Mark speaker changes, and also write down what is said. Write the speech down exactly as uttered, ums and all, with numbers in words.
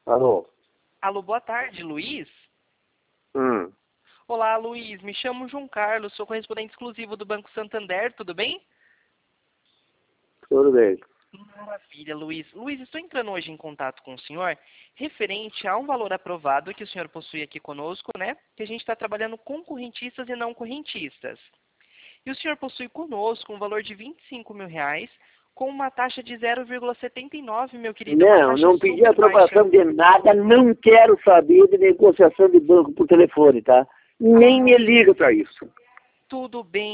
Speaker 1: Alô?
Speaker 2: Alô, boa tarde, Luiz?
Speaker 1: Hum.
Speaker 2: Olá, Luiz. Me chamo João Carlos, sou correspondente exclusivo do Banco Santander, tudo bem?
Speaker 1: Tudo bem.
Speaker 2: Maravilha, Luiz. Luiz, estou entrando hoje em contato com o senhor referente a um valor aprovado que o senhor possui aqui conosco, né? Que a gente está trabalhando com correntistas e não correntistas. E o senhor possui conosco um valor de vinte e cinco mil reais com uma taxa de zero vírgula setenta e nove, meu querido. É uma
Speaker 1: Não,
Speaker 2: taxa
Speaker 1: não pedi
Speaker 2: super
Speaker 1: aprovação
Speaker 2: baixa.
Speaker 1: de nada, não quero saber de negociação de banco por telefone, tá? Nem
Speaker 2: Ah,
Speaker 1: me liga para isso.
Speaker 2: tudo bem.